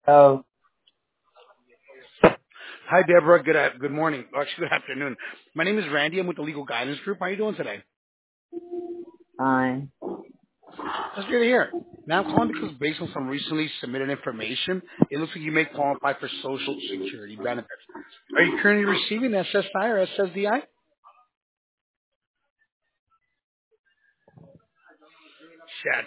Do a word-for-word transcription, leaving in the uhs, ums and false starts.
Oh, Hi, Deborah. Good a- good morning. Or actually, good afternoon. My name is Randy. I'm with the Legal Guidance Group. How are you doing today? fine. That's good to hear. Now, I'm calling because based on some recently submitted information, it looks like you may qualify for Social Security benefits. Are you currently receiving S S I or S S D I? Shit.